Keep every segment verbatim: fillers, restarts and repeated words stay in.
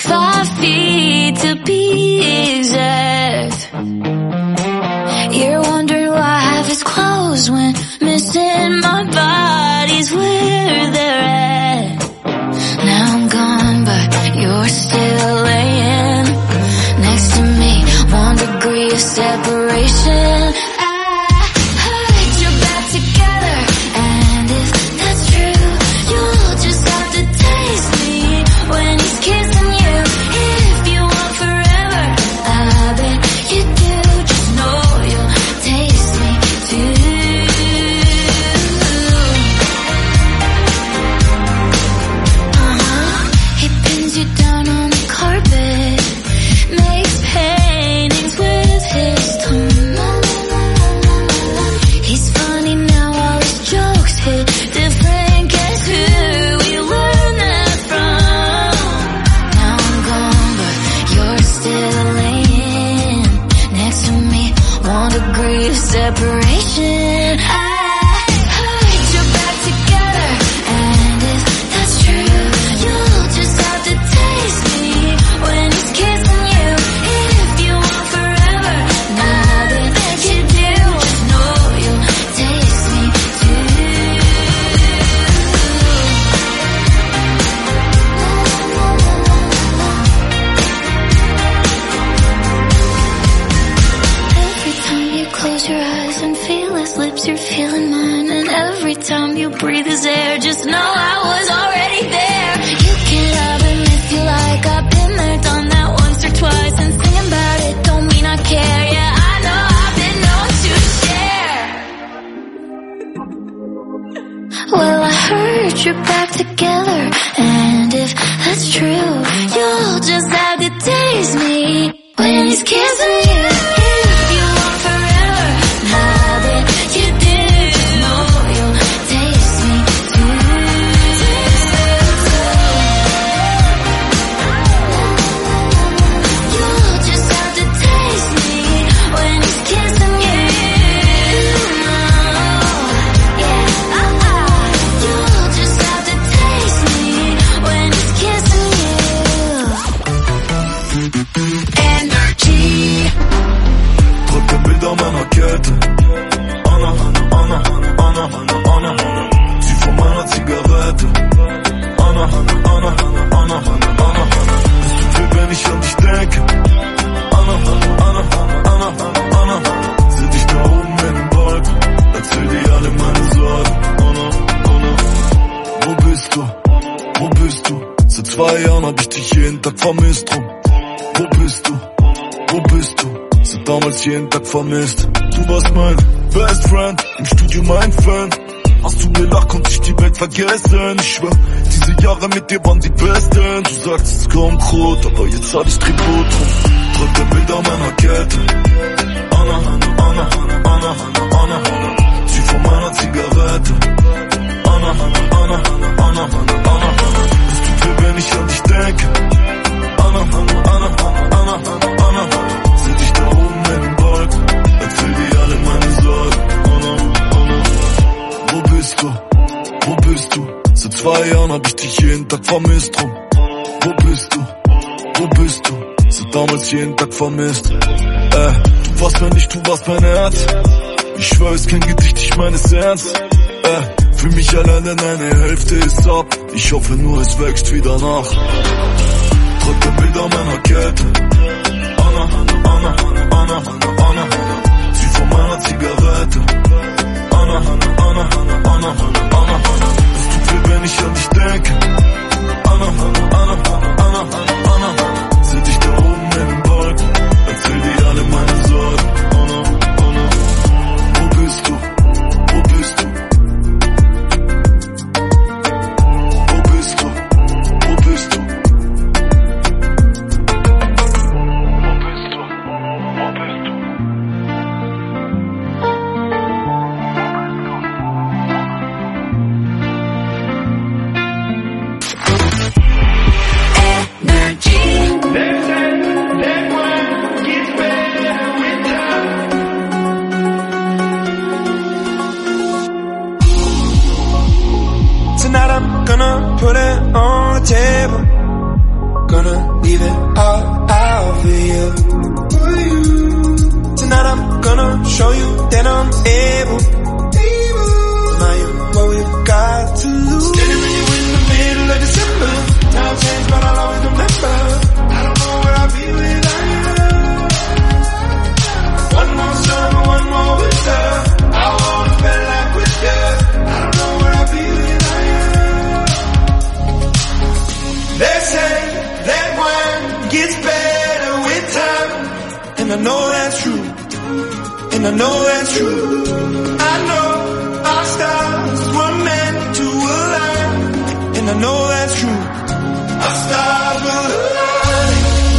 Five feet to be exact. You're wondering why I have his clothes when missing my body's where they're at. Now I'm gone, but you're still laying next to me. One degree of separation. Separation. I put you back together, and if that's true, you'll just have to taste me when he's kissing you. If you want forever, nothing that you do, just know you'll taste me too. Every time you close your eyes and feel his lips, you're feeling mine. And every time you breathe his air, just know I was already there. You can love him if you like, I've been there, done that once or twice. And singing about it don't mean I care. Yeah, I know I've been known to share. Well, I heard you're back together, and if that's true, you'll just have to taste me when he's kissing you. Vermisst drum. Wo bist du? Wo bist du? Seit damals jeden Tag vermisst. Du warst mein Best Friend, im Studio mein Fan. Hast du mir lacht, konnte ich die Welt vergessen. Ich schwör, diese Jahre mit dir waren die besten. Du sagst, es kommt rot, aber jetzt hab ich Tribut drum. Drücke Bilder meiner Kette. Anna, Anna, Anna, Anna, Anna, Anna. Zieh von meiner Zigarette. Anna, Anna, Anna, Anna, Anna, Anna. Es tut weh, wenn ich an dich denke. Anna, Anna, Anna, Anna, Anna, Anna. Seh dich da oben in den Wolken, erzähl dir alle meine Sorgen. Anna, Anna. Wo bist du? Wo bist du? Seit zwei Jahren hab ich dich jeden Tag vermisst drum. Wo bist du? Wo bist du? Seit damals jeden Tag vermisst. Äh, du warst mir nicht, du warst mein Herz. Ich schwör, es ist kein Gedicht, ich meine es ernst. Äh, für mich allein denn eine Hälfte ist ab. Ich hoffe nur, es wächst wieder nach. Drücke Bilder meiner Kette. Anna, Anna, Anna, Anna, Anna. Zieh von meiner Zigarette. Anna, Anna, Anna, Anna, Anna. Es tut weh, wenn ich an dich denke. Anna, Anna, Anna, Anna, Anna. Seh dich da oben in den Wolken, erzähl dir alle meine Sorgen. Anna, Anna. Wo bist du? Wo bist du? Wo bist du? Wo bist du? gonna show you that I'm able. Now you're what we've got to lose. Standing with you in the middle of December. Time changed, but I'll always remember. I don't know where I'll be without you. One more summer, one more winter. I wanna feel like with you. I don't know where I'll be without you. They say that wine gets better with time, and I know that's true. And I know that's true. I know our stars were meant to align, and I know that's true. Our stars will align.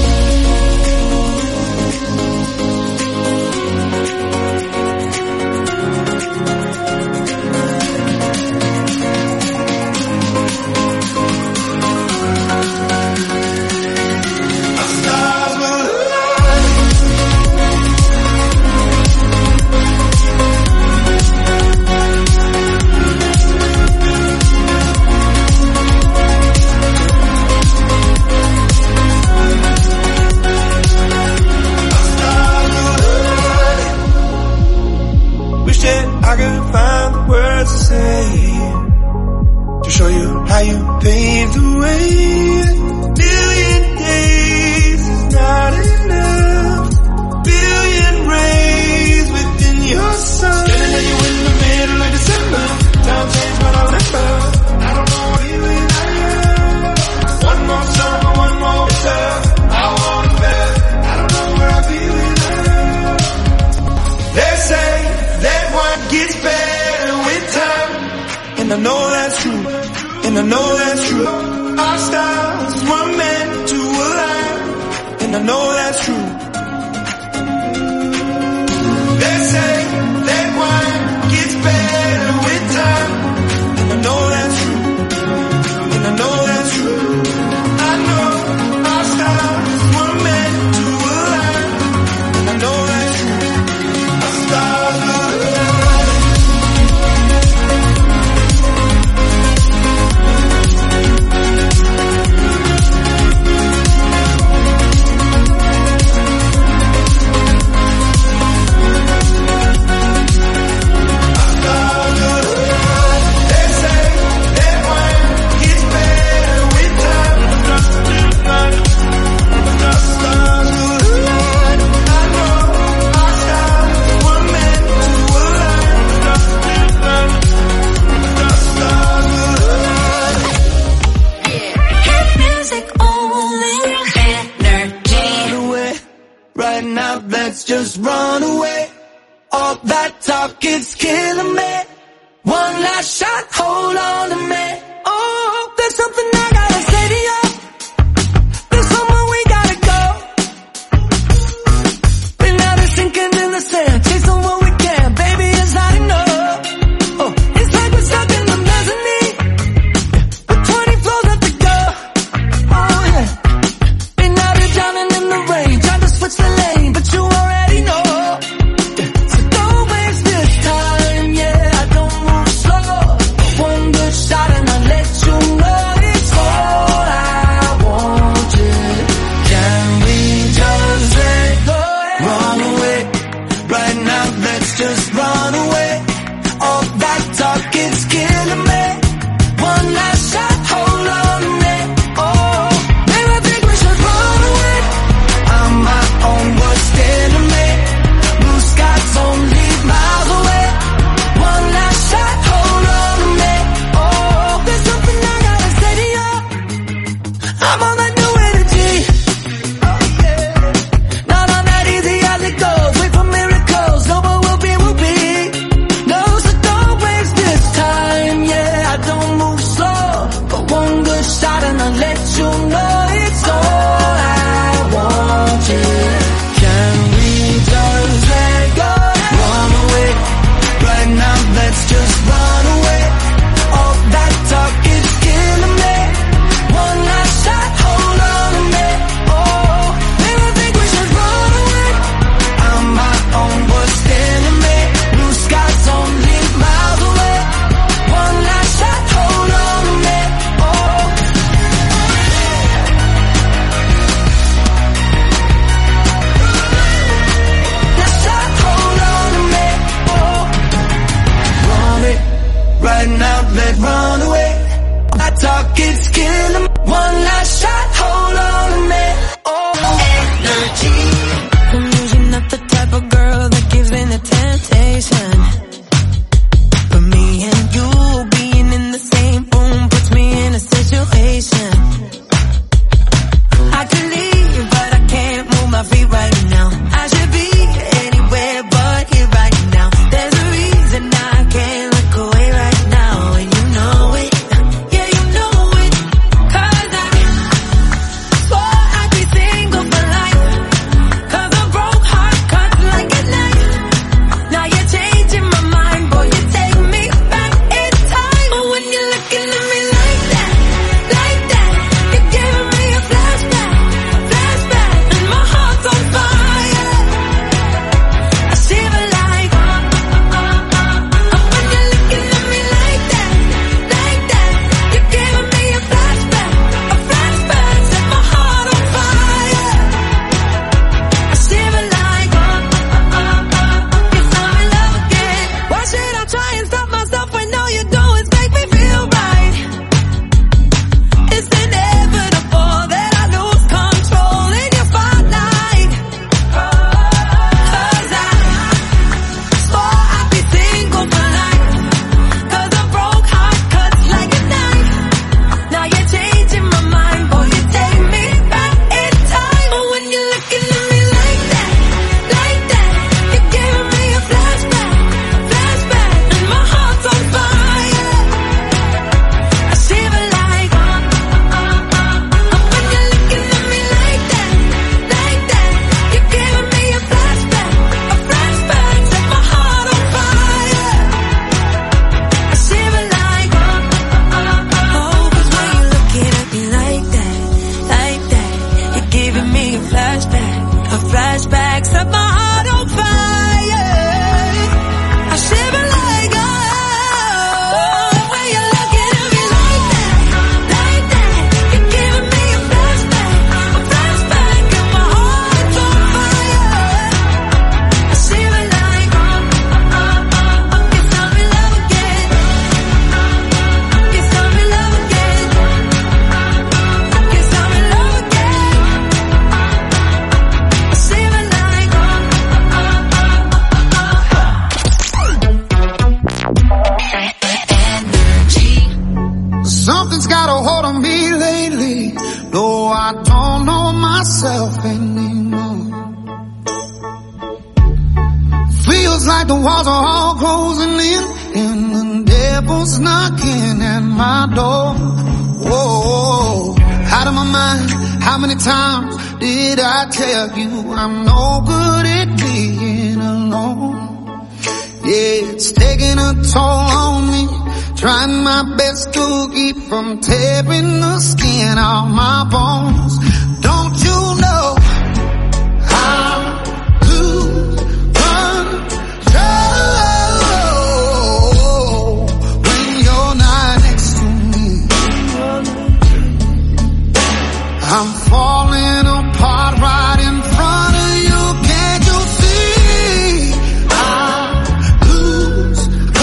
Our stars will align. I could find the words to say to show you how you paved the way. Billion days is not enough. Billion rays within your sun. Standing there, you in the middle of December. Time changed, but I'll remember. I don't know what you without you. One more summer, one more winter. I want it better. I don't know where I'll be without you. They say that one gets better with time, and I know that's true, and I know that's true. Our stars were meant to align, and I know that's true. They say that one gets better with time, and I know that's true, and I know that's true. I know our stars were meant to align, and I know that's true. Our stars will align. Let's just run away. All that talk is killing me. One last shot, hold on to me. Oh, there's something I gotta say to you. There's somewhere we gotta go. Been out and sinking in the sand, chasing what we can. Baby, it's not enough. Oh, it's like we're stuck in the mezzanine with twenty floors left to go. Oh yeah. Been out and drowning in the rain, trying to switch the lane, but you already know. So don't waste this time, yeah. I don't move slow. One good shot and I'll let you know it's all. know myself anymore. Feels like the walls are all closing in, and the devil's knocking at my door. Whoa, out of my mind, how many times did I tell you I'm no good at being alone? Yeah, it's taking a toll on me, trying my best to keep from tearing the skin off my bones. Don't you know how to run control when you're not next to me? I'm falling apart right in front of you. Can't you see? I lose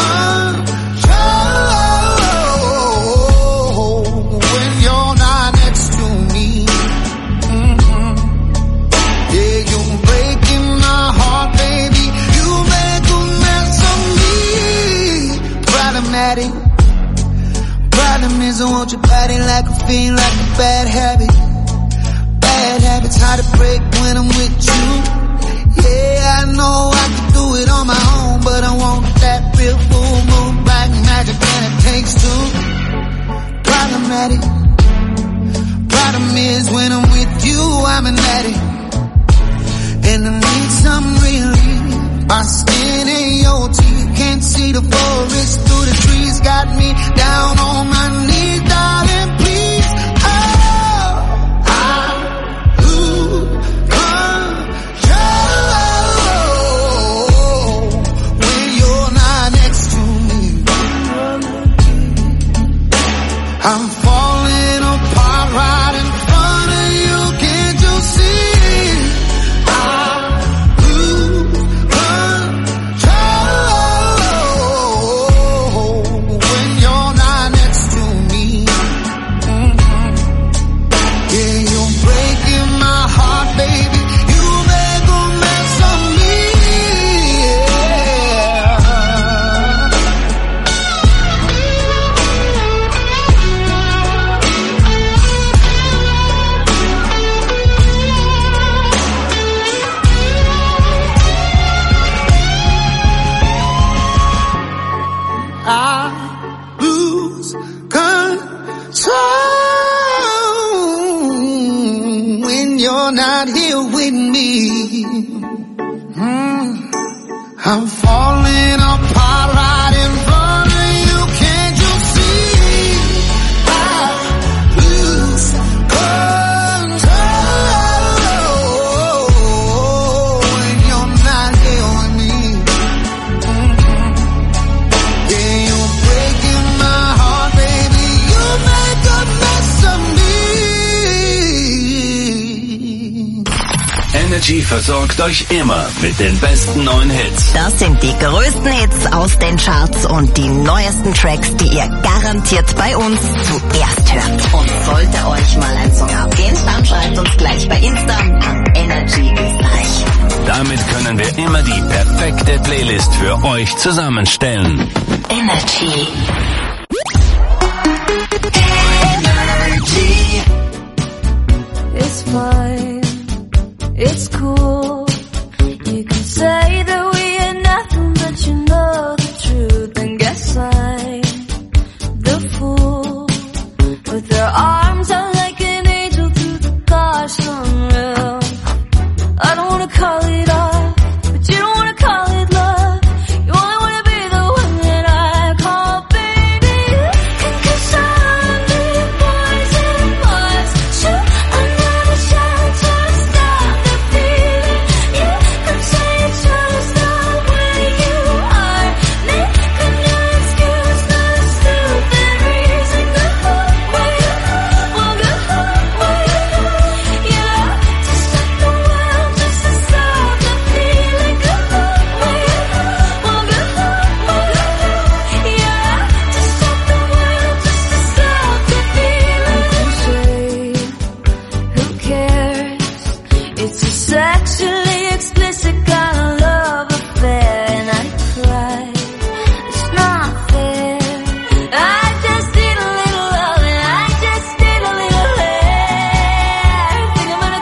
control when you're not next to me. Mm-hmm. Yeah, you're breaking my heart, baby. You make a mess of me. Problematic. Problem is I want your body like a fiend, like a bad habit. Bad habits hard to break when I'm with you. Yeah, I know I can do it on my own, but I want that real full moon black magic, and it takes two. Problematic. Problem is when I'm with you, I'm an addict, and I need some relief. My skin and your teeth, can't see the forest through the trees. Got me down on my knees, darling, please. Oh, I lose control when you're not next to me. I'm falling apart right in front of you. Can't you see? I lose control when you're not next to me. Mm-hmm. Yeah, you're breaking my heart, baby. You make a mess of me. I lose control when you're not here with me. Mm. I'm falling apart right in front of you. Can't you see? I lose control when you're not here with me. Mm-hmm. Yeah, you're breaking my heart, baby. You make a mess of me. Energy versorgt euch immer mit den besten neuen Hits. Das sind die größten Hits aus den Charts und die neuesten Tracks, die ihr garantiert bei uns zuerst hört. Und sollte euch mal ein Song abgehen, dann schreibt uns gleich bei Insta an Energy Österreich. Damit können wir immer die perfekte Playlist für euch zusammenstellen. Energy. Energy. It's fine, it's cool. You can say that we are nothing, but you know the truth. And guess I'm the fool. With their arms out like an angel through the gosh unreal. I don't wanna call it off, but you don't wanna call it love. You only wanna be the one that I call baby. Cause I'm the boys and boys. Shoot another shot to stop the feeling. You can say just the way you are. Make a new excuse, no stupid reason. Go home, where you well, go home, where you yeah. To stop the world, just to stop the feeling. Go home, where you well, go home, where you yeah. To stop the world, just to stop the feeling. Who cares? It's a sexually explicit kind of love affair, and I cry. It's not fair. I just need a little love, and I just need a little hair. Think I'm gonna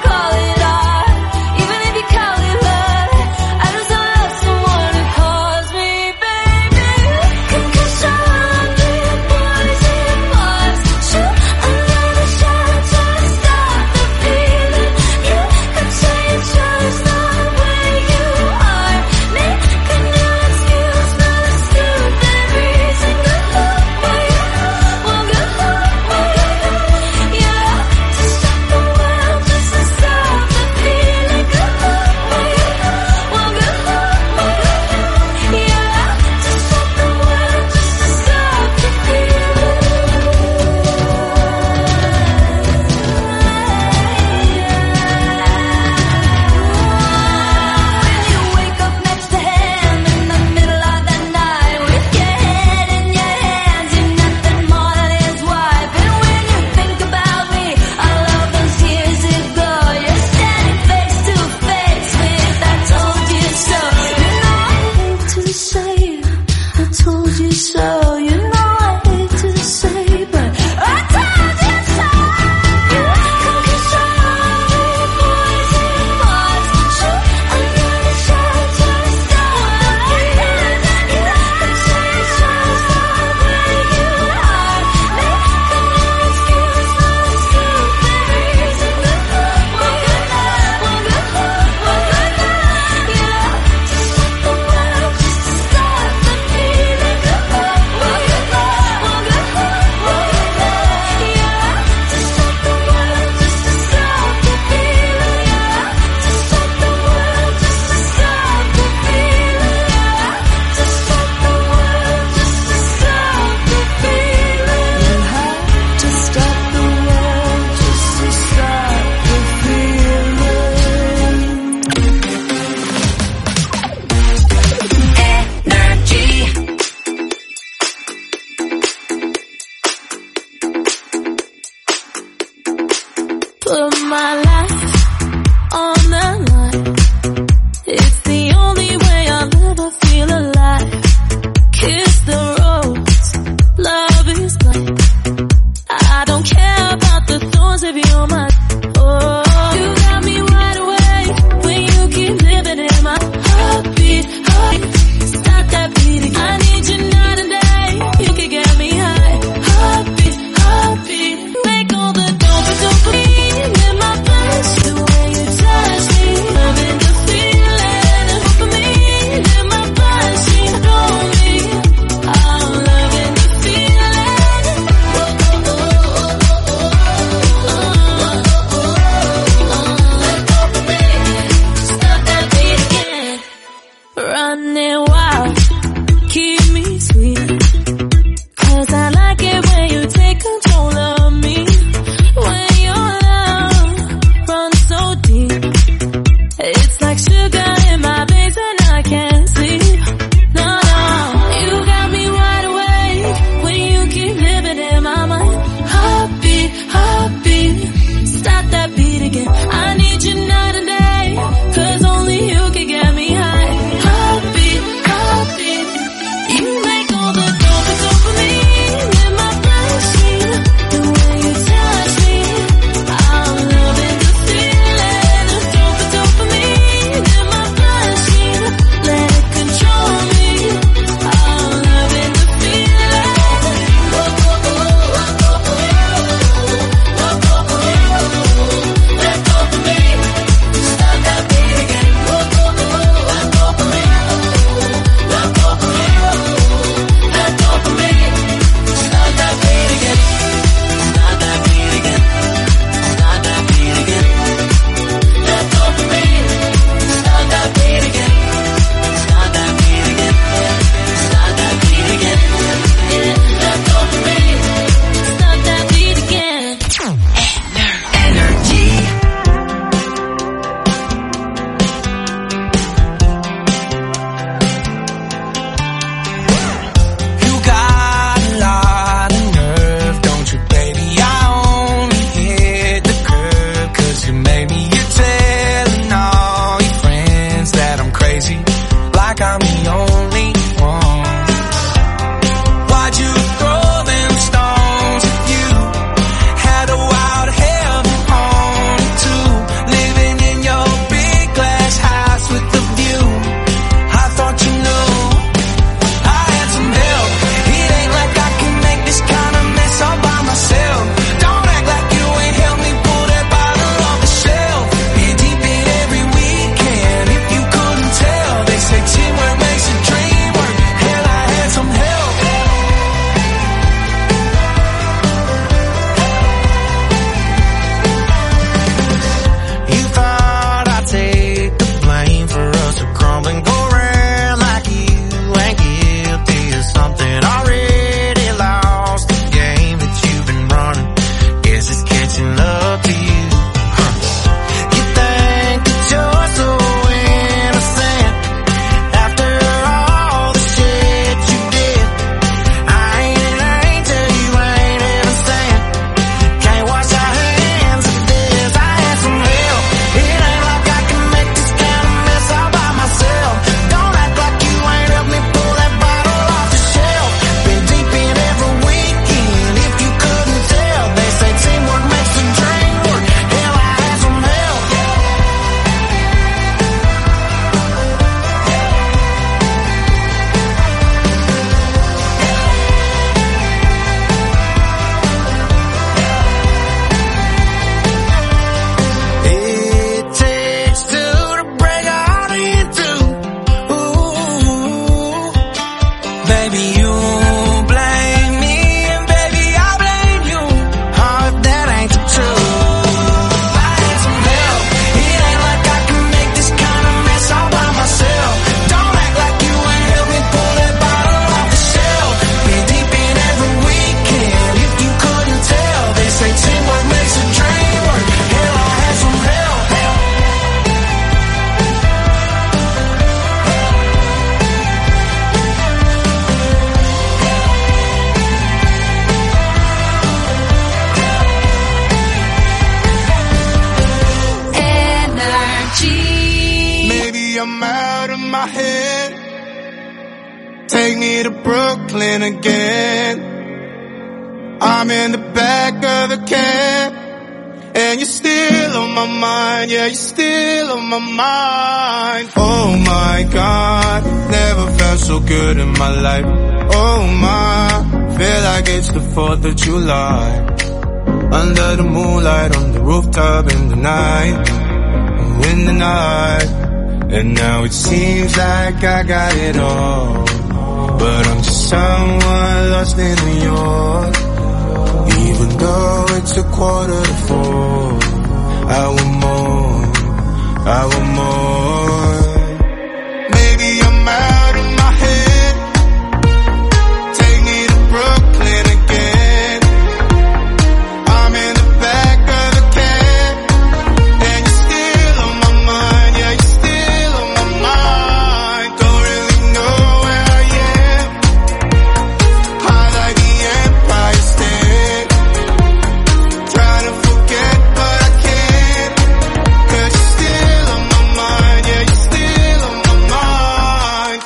Maybe I'm out of my head. Take me to Brooklyn again. I'm in the back of the cab, and you're still on my mind. Yeah, you're still on my mind. Oh my God, never felt so good in my life. Oh my, feel like it's the fourth of July. Under the moonlight, on the rooftop in the night, in the night. And now it seems like I got it all, but I'm just someone lost in New York. Even though it's a quarter to four, I want more, I want more. Maybe I'm out of my head. Take me to Brooklyn again. I'm in the back of the cab, and you're still on my mind. Yeah, you're still on my mind. Don't really know where I am. High like the Empire State. Trying to forget, but I can't. 'Cause you're still on my mind. Yeah, you're still on my mind.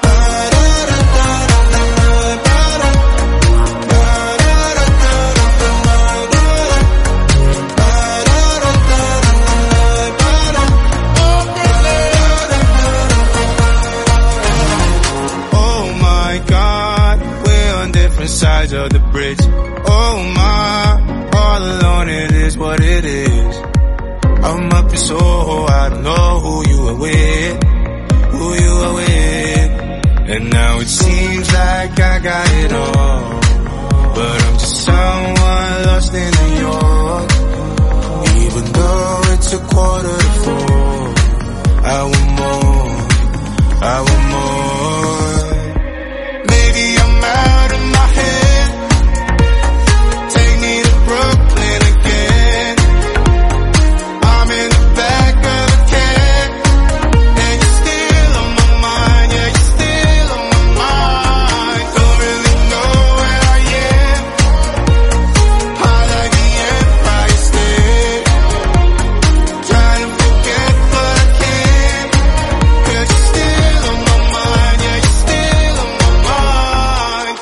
Oh my God, we're on different sides of the bridge. Oh my, all alone it is what it is. I'm up in Soho, I don't know who you are with, who you are with. And now it seems like I got it all, but I'm just someone lost in New York. Even though it's a quarter to four, I want more, I want more. Maybe I'm out of my head. Take me to Brooklyn again. I'm in the back of the cab, and you're still on my mind. Yeah, you're still on my mind. Don't really know where I am. High like the Empire State. Trying to forget, but I can't. 'Cause you're still on my mind. Yeah, you're still on my mind.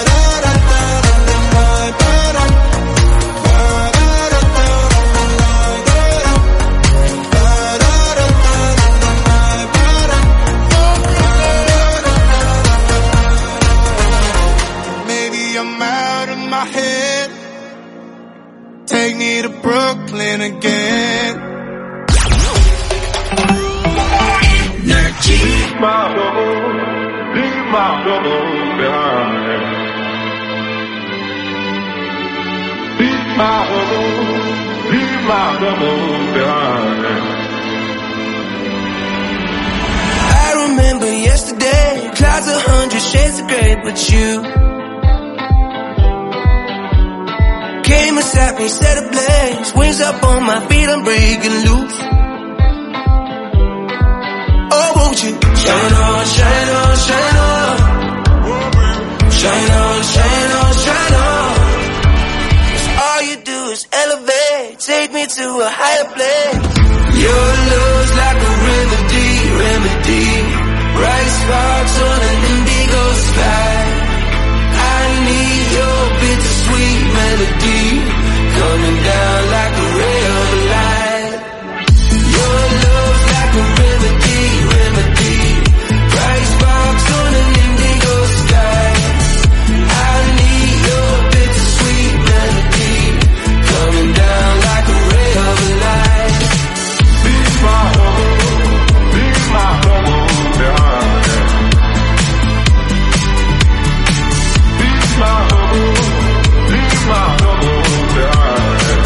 Maybe I'm out of my head. Take me to Brooklyn again. Leave my trouble, leave my trouble behind. Leave my trouble, leave my trouble behind. I remember yesterday, clouds a hundred shades of gray, but you came and sat me, set ablaze. Wings up on my feet, I'm breaking loose. Oh, won't you shine on, shine on, shine on. Shine on, shine on, shine on. 'Cause all you do is elevate, take me to a higher place. Your love's like a remedy, remedy. Bright sparks on an indigo sky. I need your bittersweet melody, coming down like a ray of light. Your love's like a remedy, remedy. Bright sparks on an indigo sky. I need your bittersweet melody, coming down like a ray of light. Leave my trouble, leave my trouble behind. Leave my trouble, leave my trouble behind.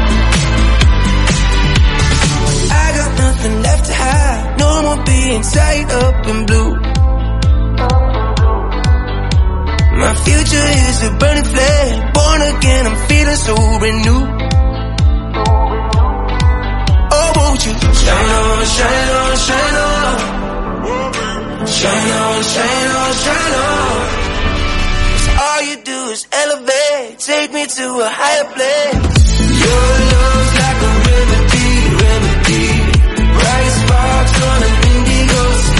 I got nothing left to hide, no more being tied up in blue. My future is a burning flame, born again, I'm feeling so renewed. Oh, won't you shine on, shine on, shine on. Shine on, shine on, shine on. 'Cause all you do is elevate, take me to a higher place. Your love's like a remedy, remedy. Bright sparks on an indigo sky.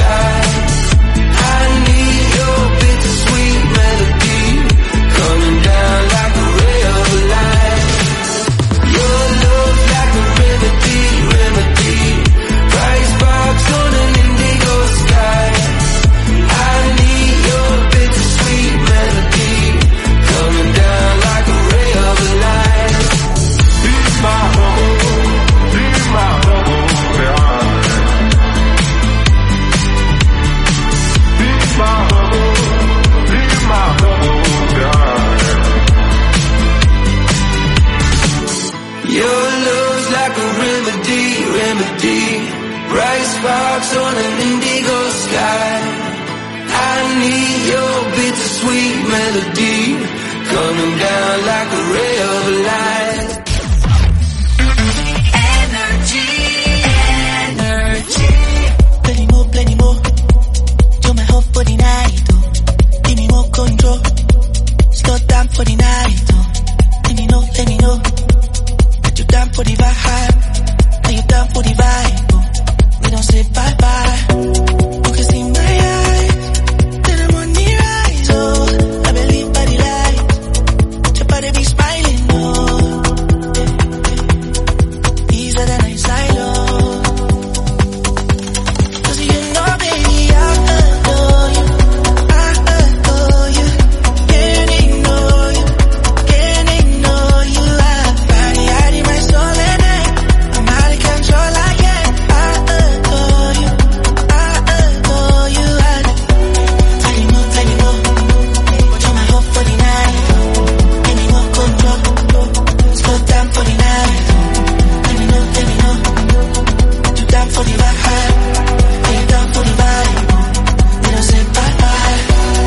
sparks on an indigo sky. I need your bittersweet melody coming down like a ray of light. Energy, energy. Plenty more, plenty more. Do my whole for the night, oh. Give me more control. Slow down for the night, oh. Let me know, let me know. That you down for the vibe. Are you down for the vibe, oh. We don't say bye-bye. You can see my eyes. Then I'm on the rise, oh. I believe by the light. Your body be smiling, oh. These are the nights I love. Cause you know, baby, I adore you. I adore you. Can't ignore you. Can't ignore you. I body hiding my soul at night. I'm out of control, I can't. I adore you. I adore you. I tell you more, tell you more. Do my whole for the night. Give me more control. Slow down for the night. Let me know, let me know. You down for the vibe. Are you down for the vibe? We don't say bye-bye.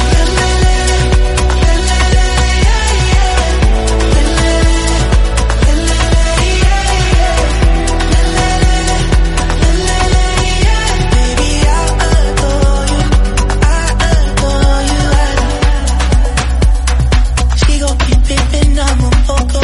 Baby, I adore you. I adore you. She gon' keep it I'm a photo.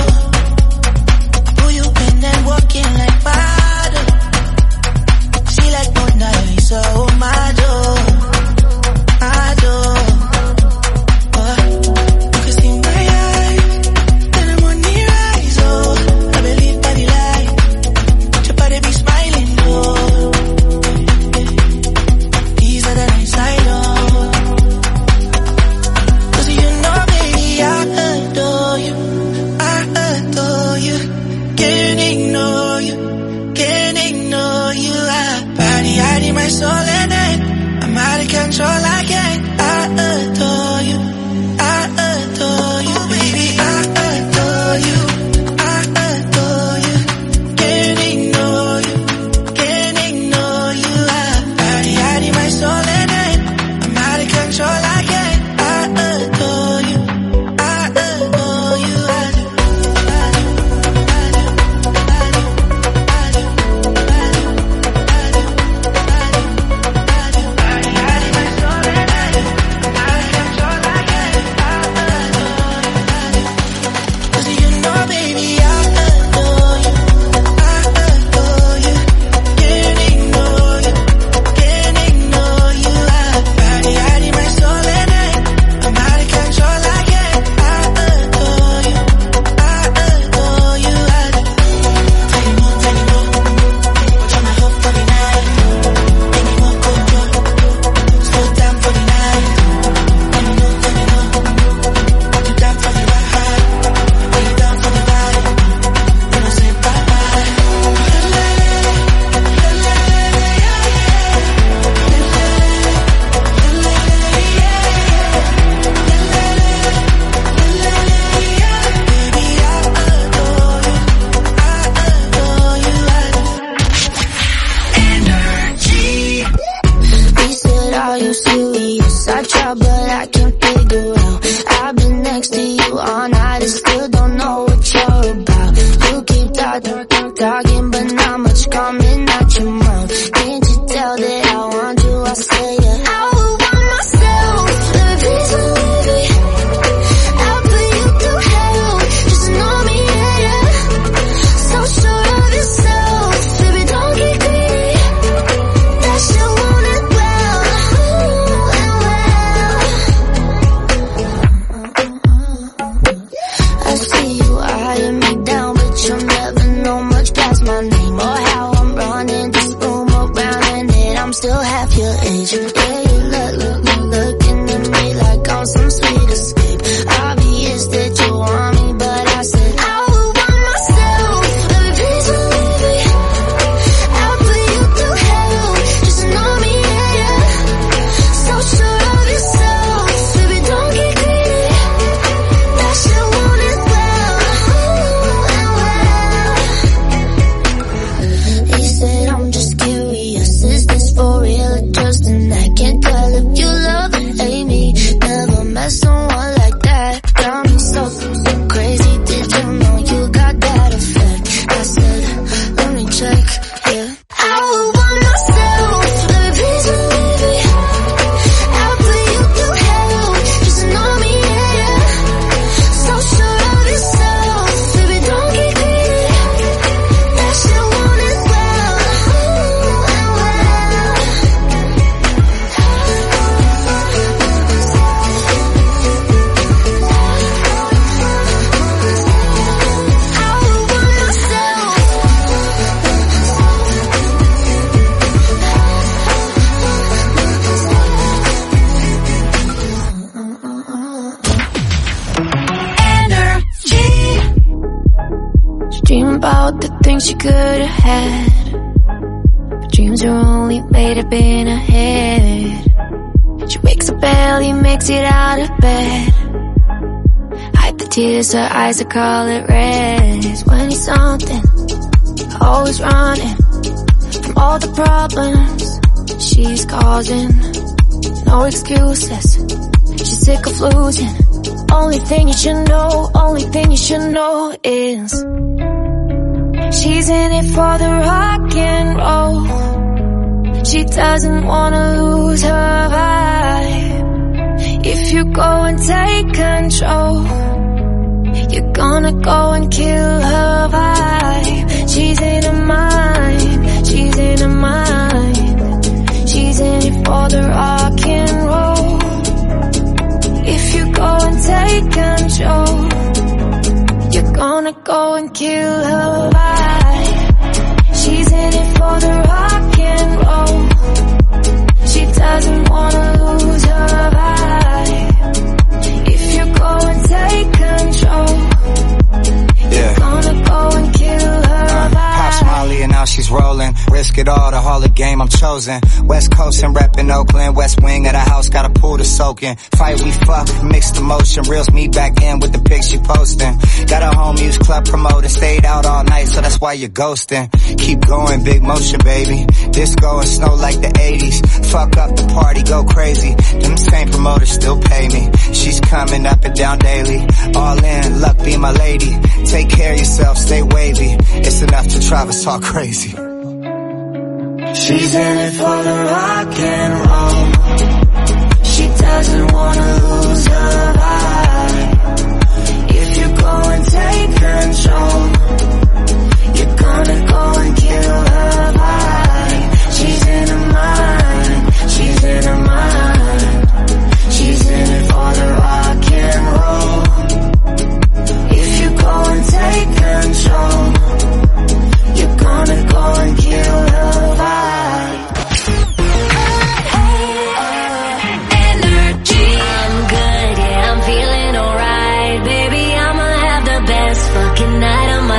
Who you been and walking like water? She like Mona Lisa, oh my door, my door. Oh, you can see my eyes, then I'm on the rise, oh. I believe by the light, your body be smiling, oh. These are the nights I love. Cause you know, baby, I adore you. I adore you. Can't ignore you. Can't ignore you. I body hiding my soul at night. I'm out of control, I can't. I adore you. I adore you, baby. I adore you. I adore you. Can't ignore you. Can't ignore you. I body hiding my soul at night. I'm out of control, I can't. I adore you. I adore you. I do. I do. I do. I do. I do. I do. I do. I do. Body hiding my soul at night. I'm out of control, I can't. I adore you. I do. Cause you know, baby, I adore you. I adore you. Can't ignore you. Can't ignore you. I body hiding my soul at night. I'm out of control, I can't. I adore you. I adore you. I do. Tell you more, tell you more. Try my whole for the night. Give me more control. Slow down for the night. Let me know, let me know. You down for the ride? Are you down for the vibe? We don't say bye-bye. Baby, I adore you. I adore you. I do. Energy. We said, are you serious? I try, but I can't figure out. I've been next to you all night and still don't know what you're about. You keep talking, talking, but not much coming out your mouth. Can't you tell that I want you? I say yeah. I would want myself, baby, please believe me. I'll put you through hell, just know me, yeah, yeah. So sure of yourself, baby, don't get greedy. That you want it well. everything she could have had. But dreams are only made up in her head. She wakes up early, makes it out of bed. Hide the tears, her eyes are colored red. When he's something, always running from all the problems she's causing. No excuses, she's sick of losing. Only thing you should know, only thing you should know is she's in it for the rock and roll. She doesn't wanna lose her vibe. If you go and take control, you're gonna go and kill her vibe. She's in her mind, she's in her mind. She's in it for the rock and roll. If you go and take control, you're gonna go and kill her vibe. She's in it for the rock and roll. She doesn't wanna lose her vibe. If you go and take control, yeah, you're gonna go and kill her vibe. Pops Molly and now she's rolling. Risk it all, the Hall of Game, I'm chosen. West Coast and reppin' Oakland. West wing of the house, got a pool to soak in. Fight, we fuck, mixed emotion. Reels me back in with the pics she posting. Got a home use club promoting. Stayed out all night, so that's why you're ghosting. Keep going, big motion, baby. Disco and snow like the eighties. Fuck up the party, go crazy. Them same promoters still pay me. She's coming up and down daily. All in, luck be my lady. Take care of yourself, stay wavy. It's enough to drive us all crazy. She's in it for the rock and roll. She doesn't wanna lose her vibe. If you go and take control, you're gonna go and kill her vibe. She's in her mind, she's in her mind. She's in it for the rock and roll. If you go and take control, you're gonna go and kill her vibe. Fucking night of my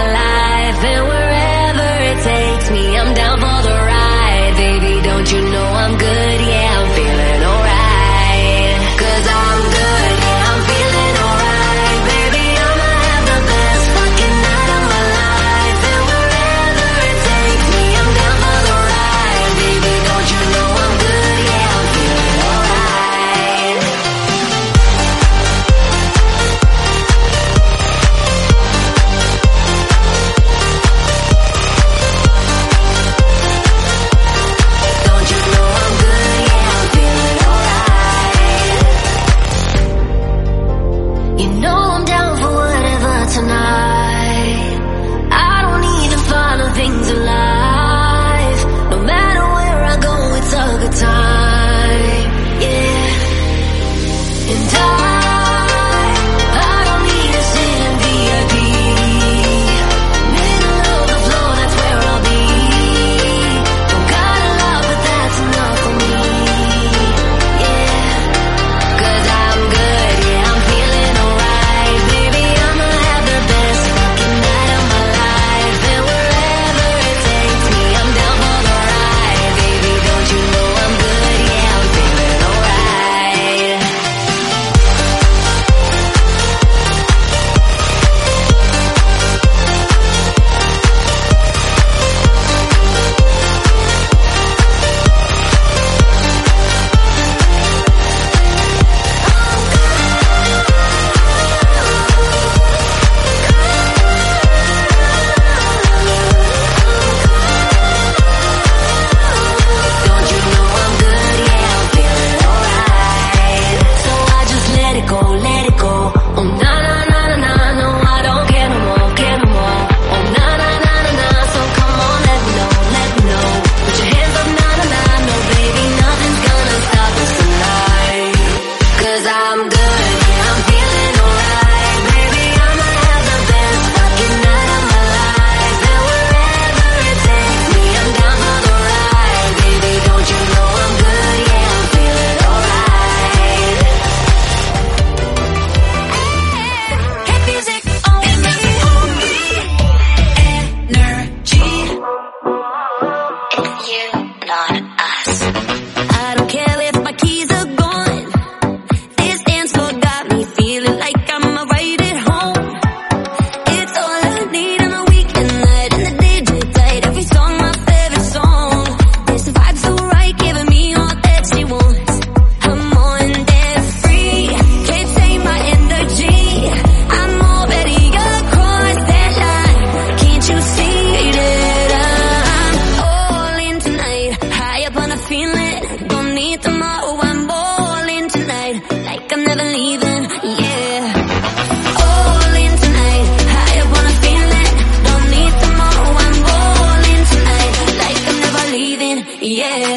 on us. I don't care if my keys are gone. This dance floor got me feeling like I'm right at home. It's all I need on a weekend night, and the D J played every song, my favorite song. There's the vibe so right, giving me all that she wants. I'm on that free, can't take my energy. I'm already across that line. Can't you see that I'm all in tonight? High up on a feeling, don't need tomorrow. I'm all in tonight, like I'm never leaving. Yeah, all in tonight. High up on a feeling, don't need tomorrow. I'm all in tonight, like I'm never leaving. Yeah.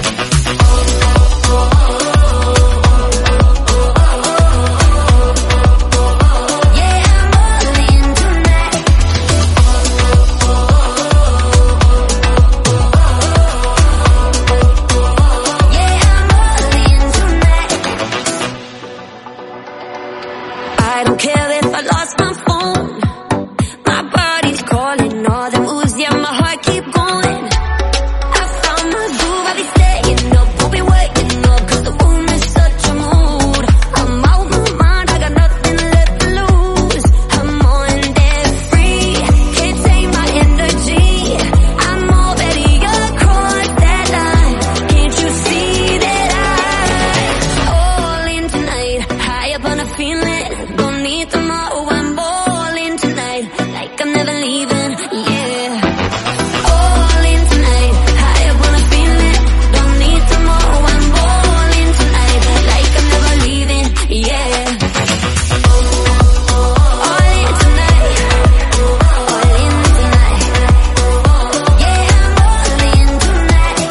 I don't care if I lost my phone. My body's calling, all the moves, yeah, my heart keep going. I found my groove, I'll be staying up, won't be waking up, cause the room is such a mood. I'm out my mind, I got nothing left to lose. I'm on that free, can't take my energy. I'm already across that line. Can't you see that I'm all in tonight? High up on a feeling, don't need tomorrow. I'm all in tonight, like I'm never leaving. Yeah, all in tonight. High up on a feeling, don't need tomorrow. I'm all in tonight, like I'm never leaving. Yeah, all in tonight, all in tonight. Yeah, I'm all in tonight,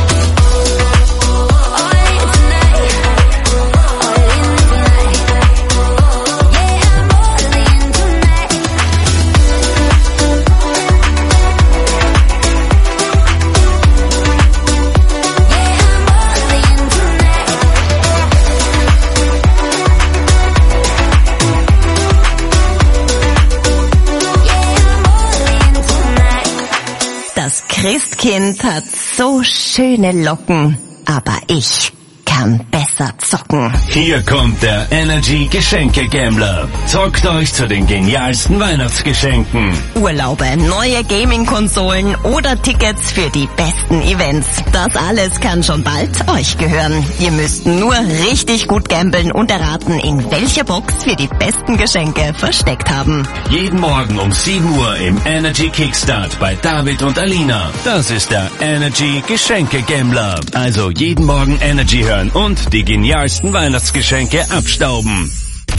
all in tonight, all in tonight. Yeah, I'm all in tonight. Das Christkind hat so schöne Locken, aber ich kann besser zocken. Hier kommt der Energy Geschenke Gambler. Zockt euch zu den genialsten Weihnachtsgeschenken. Urlaube, neue Gaming-Konsolen oder Tickets für die besten Events. Das alles kann schon bald euch gehören. Ihr müsst nur richtig gut gamblen und erraten, in welcher Box wir die besten Geschenke versteckt haben. Jeden Morgen um sieben Uhr im Energy Kickstart bei David und Alina. Das ist der Energy Geschenke Gambler. Also jeden Morgen Energy hören und die genialsten Weihnachtsgeschenke abstauben.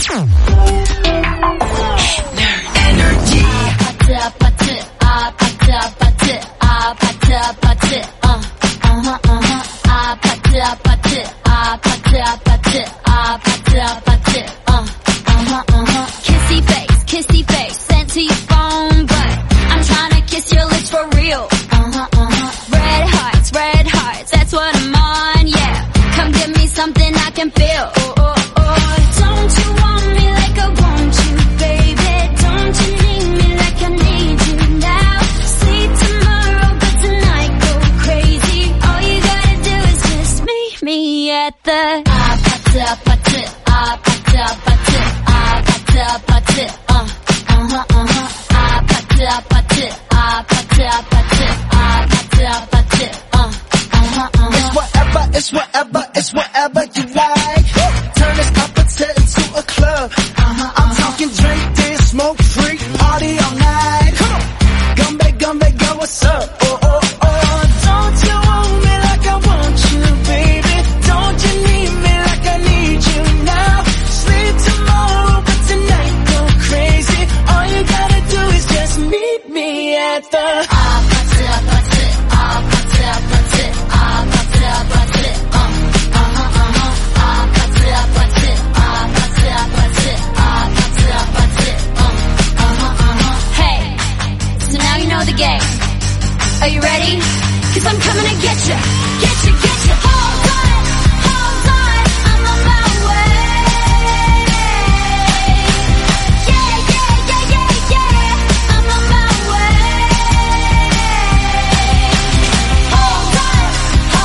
Kissy face, kissy face, sent to your phone, but I'm trying to kiss your lips for real. Red hearts, red hearts, that's what I'm on, yeah. Come give me something I can feel. Oh, oh, oh. Don't you want me like I want you, baby? Don't you need me like I need you now? Sleep tomorrow, but tonight go crazy. All you gotta do is just meet me at the ah, pata, pata, ah, pata, pata, ah, pata, pata, uh, uh-huh, uh-huh, ah, pata, pata, ah, pata, pata, ah, pata, pata, uh, uh-huh, uh-huh. It's whatever, it's whatever, it's whatever you like. Turn this opposite into a club. Uh-huh, I'm talking drink, dance, smoke, freak, party all night. Come on, Gumbe, Gumbe, girl, what's up? Oh, oh, oh, don't you want me like I want you, baby? Don't you need me like I need you now? Sleep tomorrow, but tonight go crazy. All you gotta do is just meet me at the ah, pata, pata, ah, pata, pata, ah, pata, pata, uh, uh-huh, uh-huh, ah, pata, pata, ah, pata, pata, ah, pata, pata, uh, uh-huh, uh-huh. Hey, so now you know the game. Are you ready? 'Cause I'm coming to get you, get you, get you. Hold on, hold on, I'm on my way. Yeah, yeah, yeah, yeah, yeah, I'm on my way. Hold on,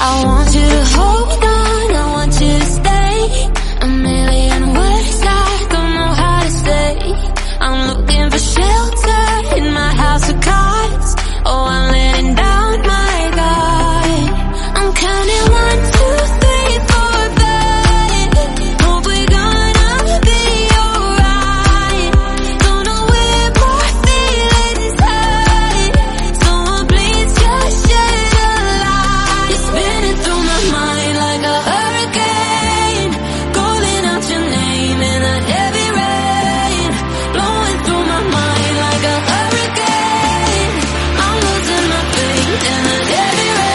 I want you to hold on, I want you to stay. A million words I don't know how to say. I'm looking for shelter in my house of cards. Oh, I'm letting down my guard. I'm counting one, two, three, four, five. Hope we're gonna be alright. Don't know where my feelings hide. Someone please just shed a light. You're spinning through my mind like a hurricane, calling out your name in a heavy rain, blowing through my mind like a hurricane. I'm losing my faith in a heavy rain.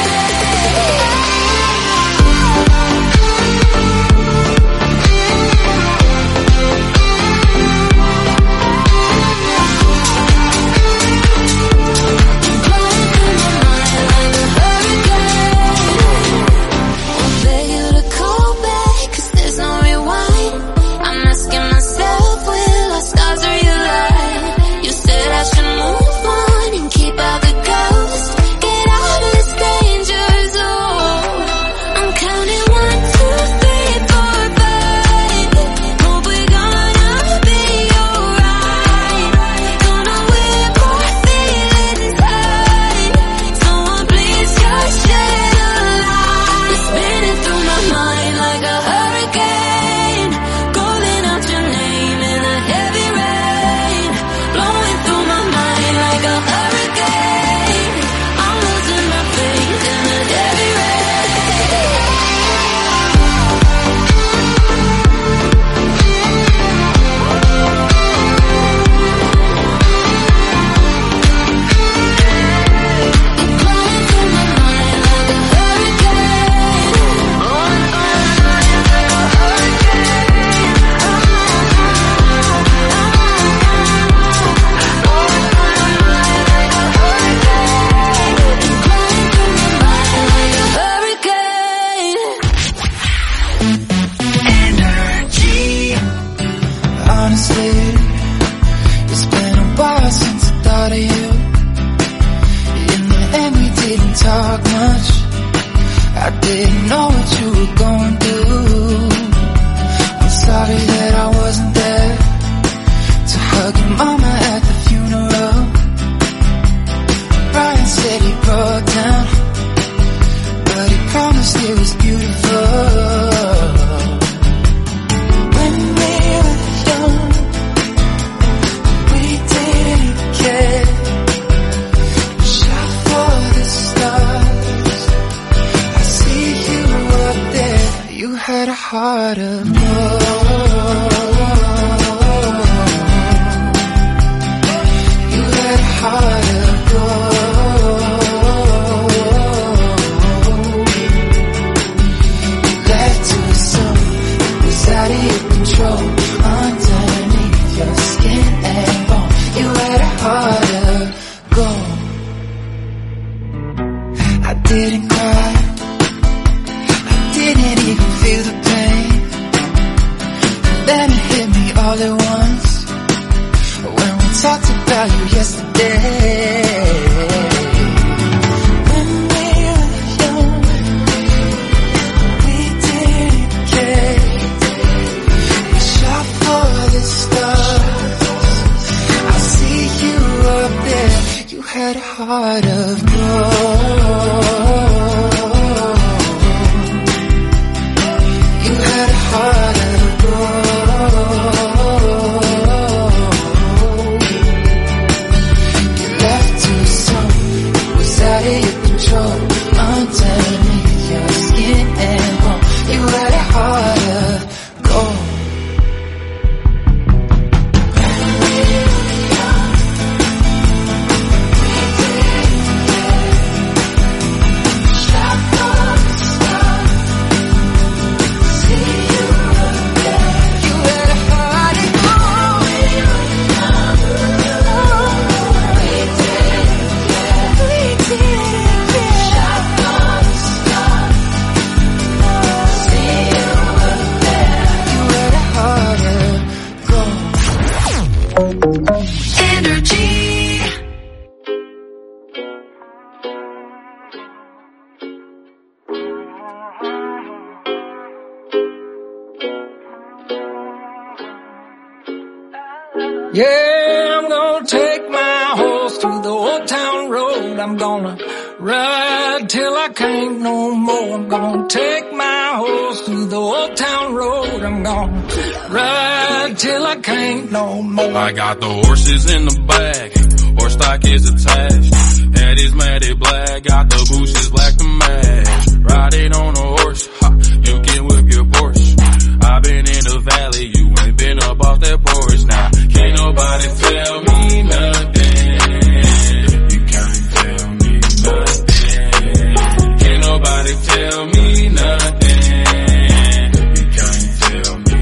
Yeah, I'm gonna take my horse through the old town road. I'm gonna ride till I can't no more. I'm gonna take my horse through the old town road. I'm gonna ride till I can't no more. I got the horses in the back, horse stock is attached. Head is matted black, got the bushes black to match. Riding on a horse, ha, you can whip your Porsche. I've been in the valley, you ain't been up off that porch. Now, can't nobody tell me nothing. You can't tell me nothing. Can't nobody tell me nothing. You can't tell me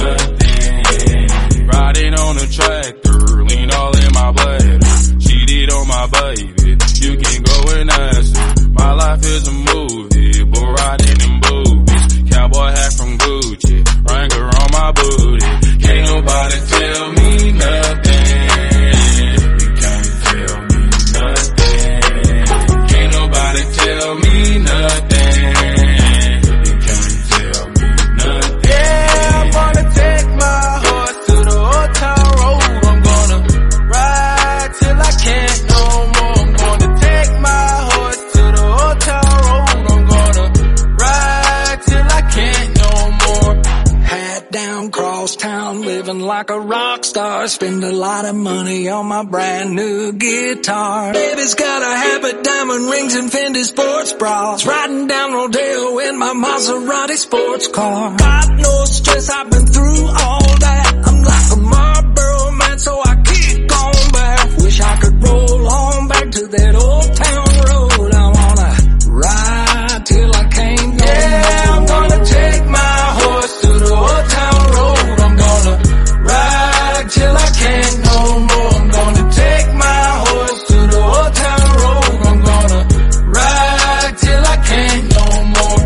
nothing. Riding on a tractor, lean all in my bladder. Cheated on my baby, you can go and ask her. My life is a movie, but riding in boobies. Cowboy hat from Gucci, Wrangler on my booty. Can't nobody tell me nothing. You can't tell me nothing. Can't nobody tell me nothing. You can't tell me nothing. Yeah, I'm gonna take my horse to the old town road. I'm gonna ride till I can't no more. I'm gonna take my horse to the old town road. I'm gonna ride till I can't no more. Hat down, cross town, living like a rock star. Spend a lot of money on my brand new guitar. Baby's got a habit, diamond rings and Fendi sports bras. Riding down Rodeo in my Maserati sports car. Got no stress, I've been through all that. I'm like a Marlboro man, so I keep going back. Wish I could roll on back to that old town road. I wanna ride till I can't no Yeah, I'm gonna take my horse to the old town road. I'm gonna ride till I can't no more. I'm gonna take my horse to the old town road. I'm gonna ride till I can't no more.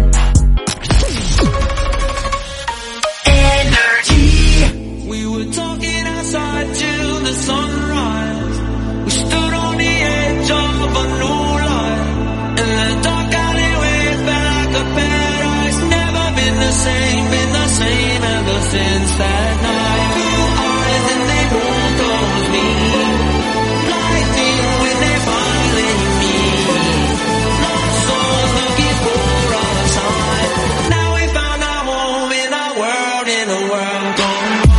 Energy. We were talking outside till the sunrise. We stood on the edge of a new light. In the dark alleyway, felt like a paradise. Never been the same, been the same ever since that night. Two eyes and they won't close me. Lightning when they finally meet. Lost souls looking for a sign. Now we found our home in our world, in a world gone wild.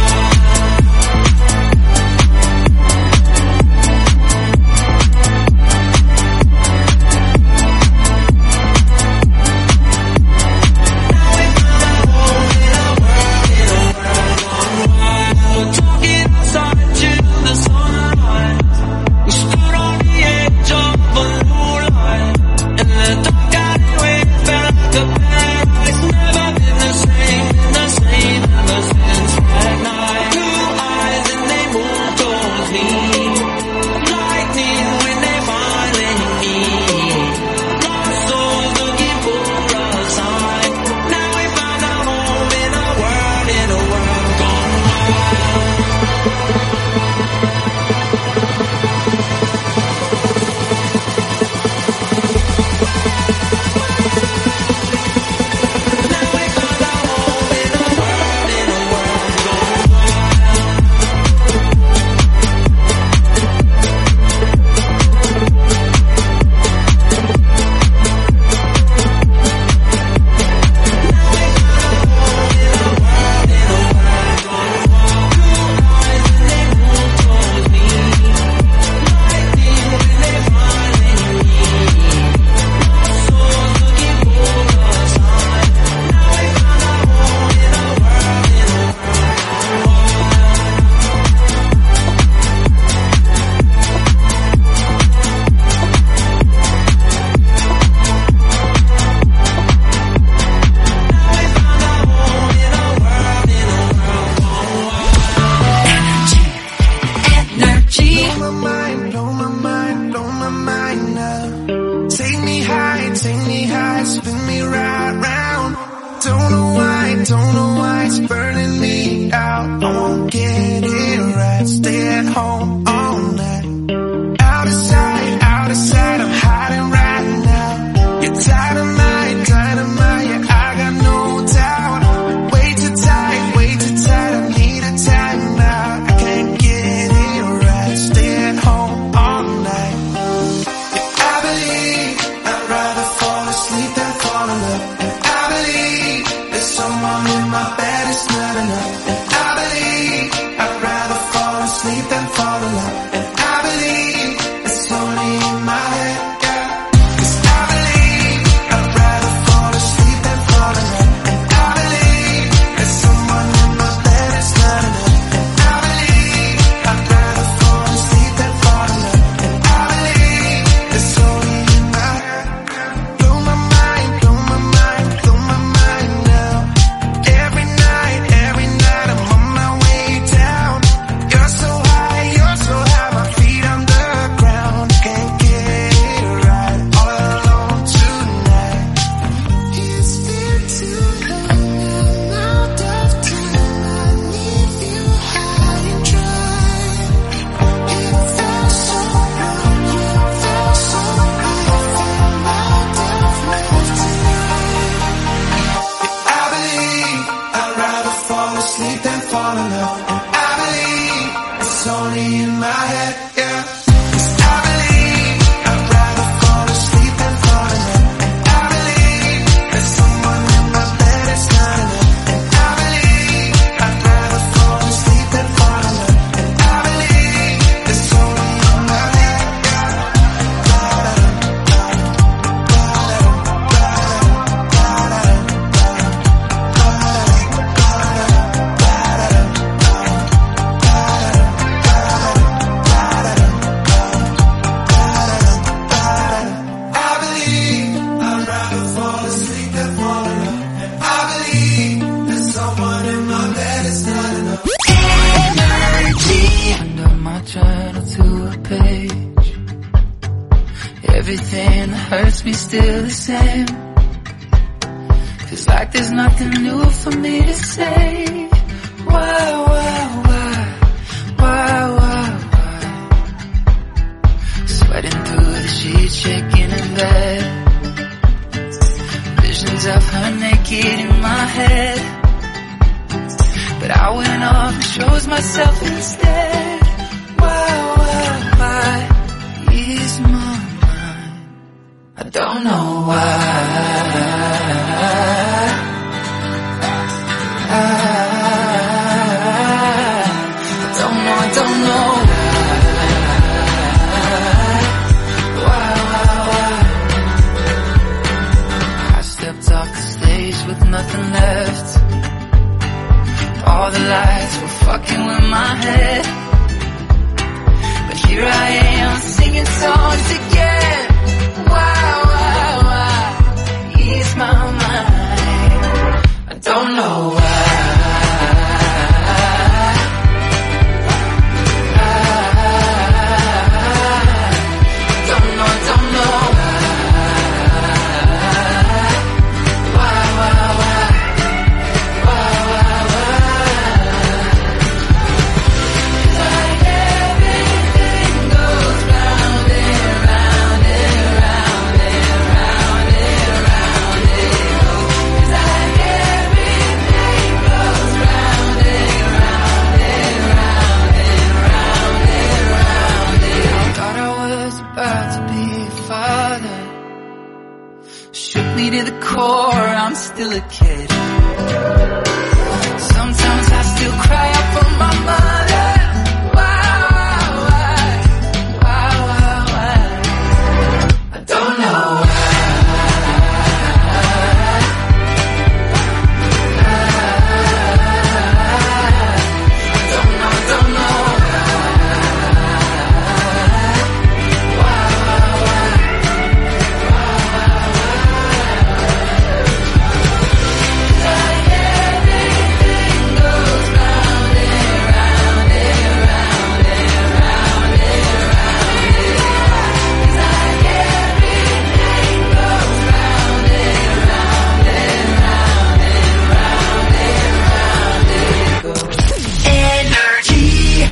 Talking outside till the sunrise. We stood on the edge of a new light. And the dark alleyway felt like a paradise. Never been the same, been the same ever since that night. Two eyes and they moved towards me. Lightning when they finally meet. Lost souls looking for a sign. Now we found our home in a world, in a world gone wild. Now we found our home in a world, in a world gone Energy. Blow my mind, blow my mind, blow my mind now. Take me high, take me high, spin me right round. Don't know why, don't know why it's burning me out. I won't get it right, stay at home all night. Out of sight, out of sight, I'm hiding right now. You're dynamite, dynamite, you're hurts me still the same. Feels like there's nothing new for me to say. Why, why, why, why, why, why? Sweating through the sheets, shaking in bed. Visions of her naked in my head. But I went off and chose myself instead. Why, why, why is my mind? I don't know why. I, I don't know, I don't know why. Why, why, why? I stepped off the stage with nothing left. All the lights were fucking with my head. But here I am singing songs again. Why, why, why ease my mind? I don't know why. I don't know, I don't know why, why, why, why, why, why? Like everything goes round and round and round and round and round it goes. Like everything goes round and round and round and round and round it. I thought I was about to be a father. Shook me to the core, I'm still a kid. Sometimes I still cry out for my mother. Why, why, why, why, why? I don't know why. I don't know, I don't know why, why, why, like everything goes round and round and round and round and round it goes. Like everything goes round and round and round and round and round it goes. Energy.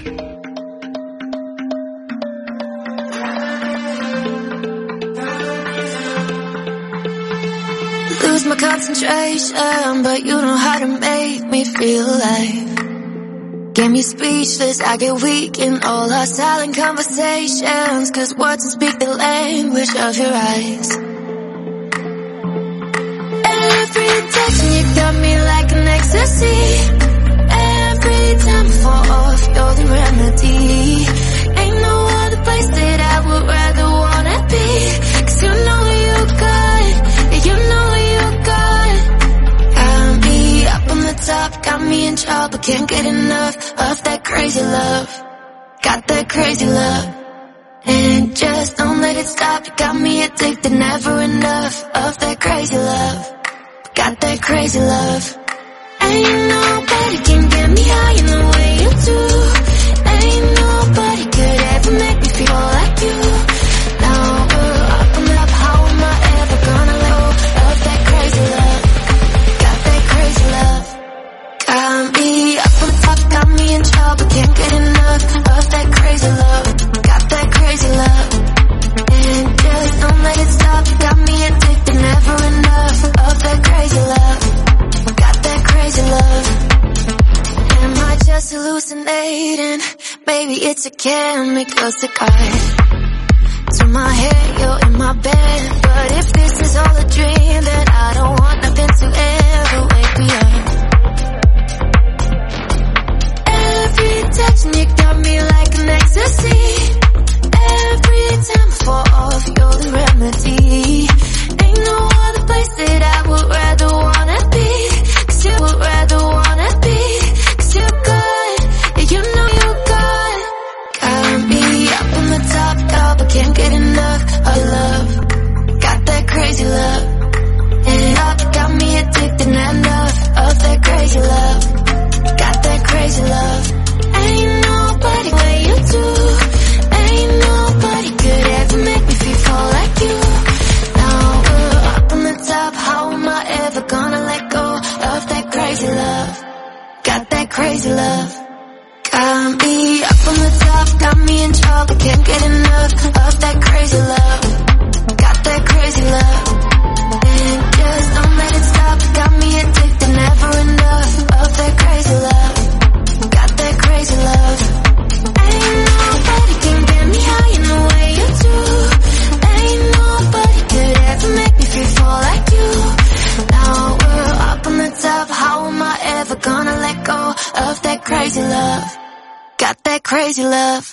Lose my concentration, but you know how to make me feel alive. Get me speechless, I get weak in all our silent conversations. Cause words don't speak the language of your eyes. Every touch you got me like an ecstasy. Every time I fall off, you're the remedy. Ain't no other place that I would rather wanna be. Cause you know you good, you know you good. Got me up on the top, got me in trouble. Can't get enough of that crazy love. Got that crazy love. And just don't let it stop. You got me addicted, never enough of that crazy love. Got that crazy love. Ain't nobody can get me high in the way you do. Ain't nobody could ever make me feel like you. Now we're up and up, how am I ever gonna let go of that crazy love? Got that crazy love. Got me up on top, got me in trouble. Can't get enough of that crazy love. Got that crazy love. And just don't let it stop. Got me addicted, never enough of that crazy love. Got that crazy love. Am I just hallucinating? Maybe it's a chemical supply to my head, you're in my bed. But if this is all a dream, then I don't want nothing to ever wake me up. Every touch and you got me like an ecstasy. Every time I fall off, you're the remedy. Ain't no other place that I would rather wanna be. Cause you would rather wanna be. Cause you're good, yeah, you know you're good. Got me up on the top, top, I can't get enough of love. Got that crazy love. And up, got me addicted, crazy love. Got me up on the top, got me in trouble, can't get enough of that crazy love. Got that crazy love, and just don't let it stop. Got me addicted, never enough of that crazy love. Got that crazy love. Ain't nobody can get me high in the way you do. Ain't nobody could ever make me feel full like you. Now we're up on the top, how am I ever gonna let go of that crazy love? Got that crazy love.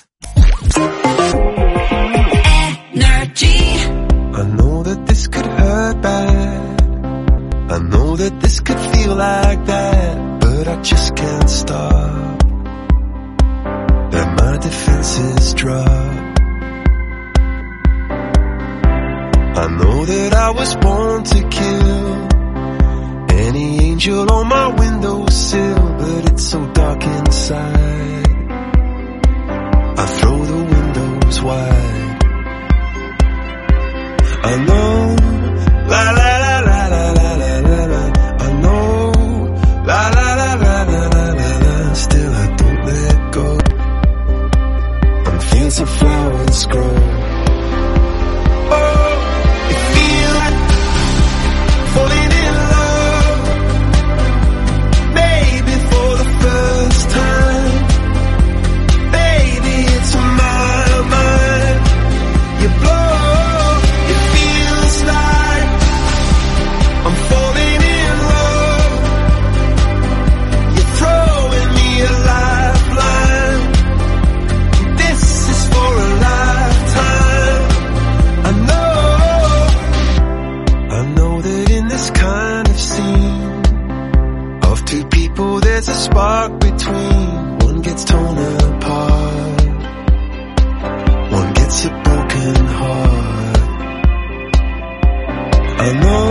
Energy. I know that this could hurt bad. I know that this could feel like that, but I just can't stop. That my defenses drop. I know that I was born to kill any angel on my windowsill, but it's so dark inside. I throw the windows wide. I know, la la la la la la la la la. I know, la la la la la la la la. Still I don't let go. I'm feeling some flowers grow. Oh, it feels like falling in love, maybe for the first time. Baby, it's on my mind. You blow. I'm falling in love. You're throwing me a lifeline. This is for a lifetime. I know, I know that in this kind of scene of two people there's a spark between. One gets torn apart, one gets a broken heart. I know